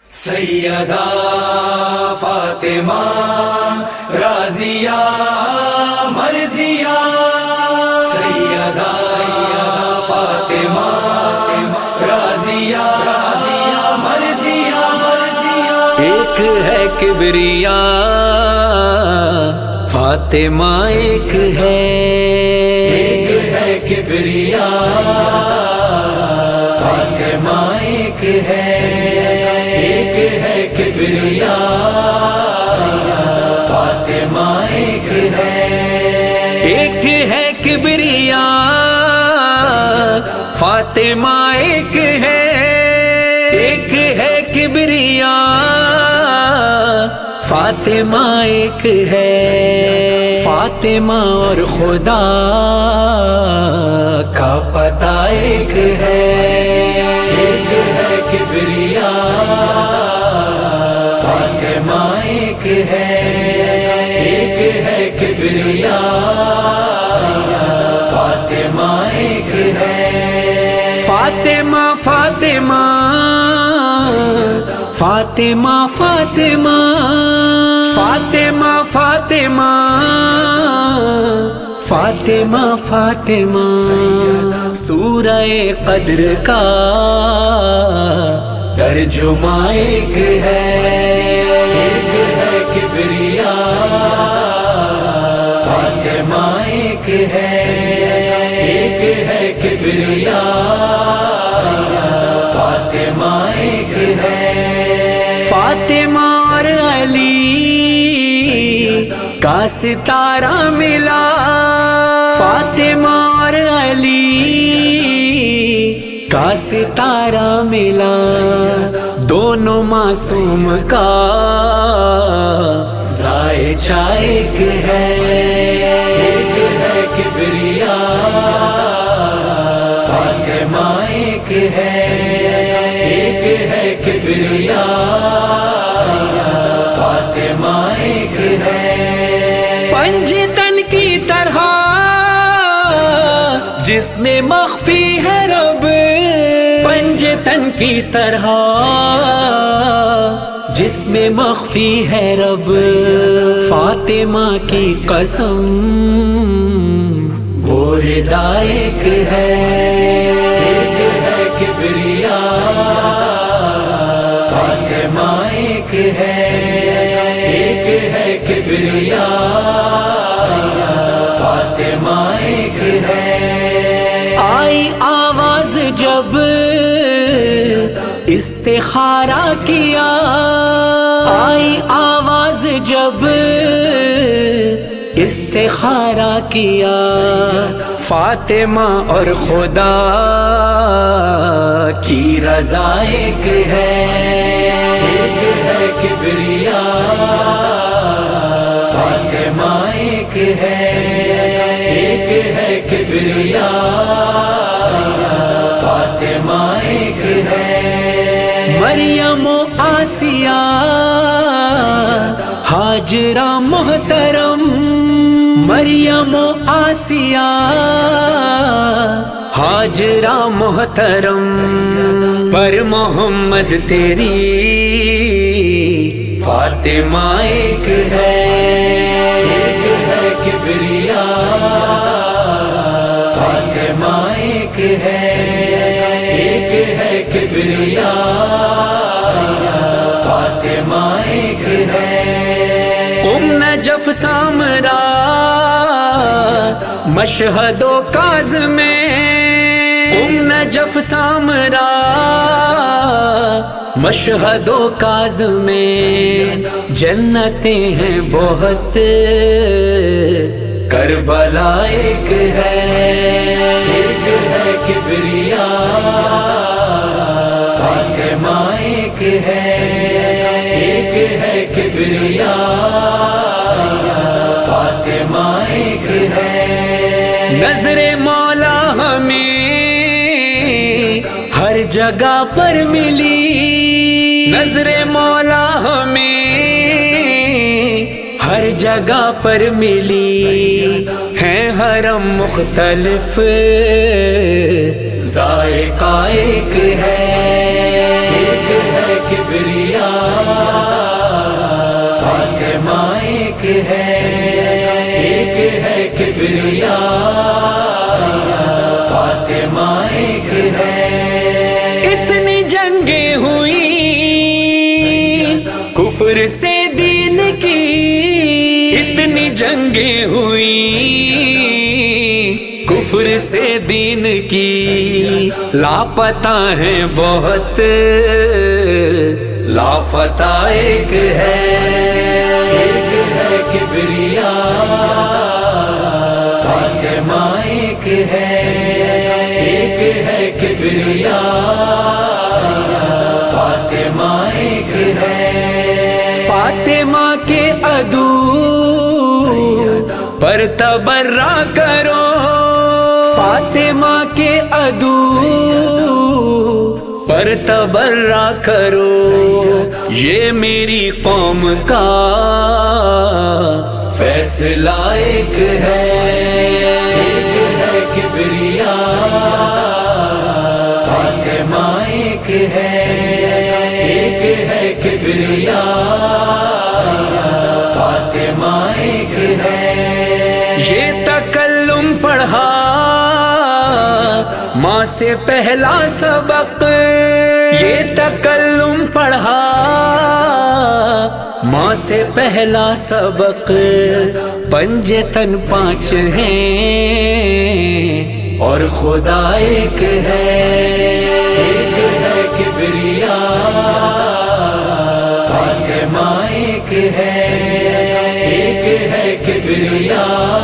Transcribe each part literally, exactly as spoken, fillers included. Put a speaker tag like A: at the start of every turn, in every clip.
A: سیدہ فاطمہ رازیہ مرضیہ، سیدہ فاطمہ رازیہ مرضیہ،
B: ایک ہے کبریا فاطمہ ایک ہے،
A: ایک ہے کبریا فاطمہ ایک ہے، ایک ہے کبریا فاطمہ ایک ہے،
B: ایک ہے کبریا فاطمہ ایک ہے، ایک ہے کبریا فاطمہ ایک ہے، فاطمہ اور خدا کا پتہ ایک ہے،
A: ایک ہے کبریا فاطمہ ایک ہے، ایک ہے کبریا فاطمہ ایک ہے،
B: فاطمہ فاطمہ فاطمہ فاطمہ فاطمہ فاطمہ فاطمہ فاطمہ سورہ قدر کا
A: ترجمہ ایک ہے، ایک ہے کبریا فاطمہ ایک ہے، ایک ہے کبریا فاطمہ ایک ہے،
B: فاطمہ اور علی کا ستارہ ملا، فاطمہ اور علی کا ستارہ ملا، دونوں معصوم کا
A: ذائچہ ایک ہے، ایک ہے کبریا فاطمہ ایک ہے، ایک ہے کبریا فاطمہ ایک ہے،
B: پنجتن کی طرح جس میں مخفی ہے رب، پنجتن کی طرح جس میں مخفی ہے رب، فاطمہ کی قسم وہ ردا ایک ہے،
A: ایک ہے کبریا فاطمہ ایک ہے، ایک ہے کبریا فاطمہ ایک ہے،
B: آئی آواز جب استخارہ کیا، آئی آواز جب استخارہ کیا، فاطمہ اور خدا کی رضا ایک ہے،
A: ایک ہے کبریا فاطمہ ایک ہے، ایک ہے کبریا فاطمہ ایک ہے،
B: مریم و آسیہ ہاجرہ محترم، مریم و آسیہ ہاجرہ محترم، پر محمد تیری فاطمہ ایک ہے،
A: ایک ہے کبریا فاطمہ ایک ہے، ایک ہے کبریا فاطمہ ایک ہے،
B: قم نجف سامرا مشہد و کاظم، قم نجف سامرا مشہد و کاظم، جنتیں ہیں بہت
A: کربلا ایک ہے، ایک ہے کبریا فاطمہ ایک ہے، ایک ہے کبریا فاطمہ ایک ہے،
B: نظر مولا ہمیں ہر جگہ پر ملی، نظر مولا ہمیں ہر جگہ پر ملی، ہیں حرم مختلف
A: ذائقہ ایک ہے، ایک ہے کبریا، فاطمہ ایک ہے، ایک ہے کبریا، فاطمہ ایک ہے۔
B: اتنی جنگیں ہوئی کفر سے دین کی، اتنی جنگیں ہوئی کفر سے دین کی، لاپتہ ہیں بہت لافتہ ایک ہے،
A: ایک ہے کبریا، فاطمہ ایک ہے، ایک ہے کبریا، فاطمہ ایک ہے۔
B: فاطمہ کے عدو پر تبرہ کرو، فاطمہ کے عدو پر تبرہ کرو، یہ میری قوم کا
A: فیصلہ ایک ہے، ایک ہے کبریا، فاطمہ ایک ہے، ایک ہے کبریا، فاطمہ ایک ہے۔
B: یہ تکلم پڑھا ماں سے پہلا سبق، یہ تکلم پڑھا ماں سے پہلا سبق، پنجے تن پانچ ہیں
A: اور خدا ایک ہے، ایک ہے کبریا، فاطمہ ایک ہے، ایک ہے کبریا،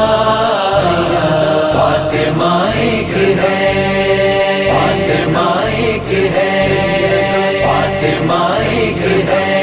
A: فاطمہ ایک ہے، فاطمہ ایک ہے، فاطمہ ایک ہے۔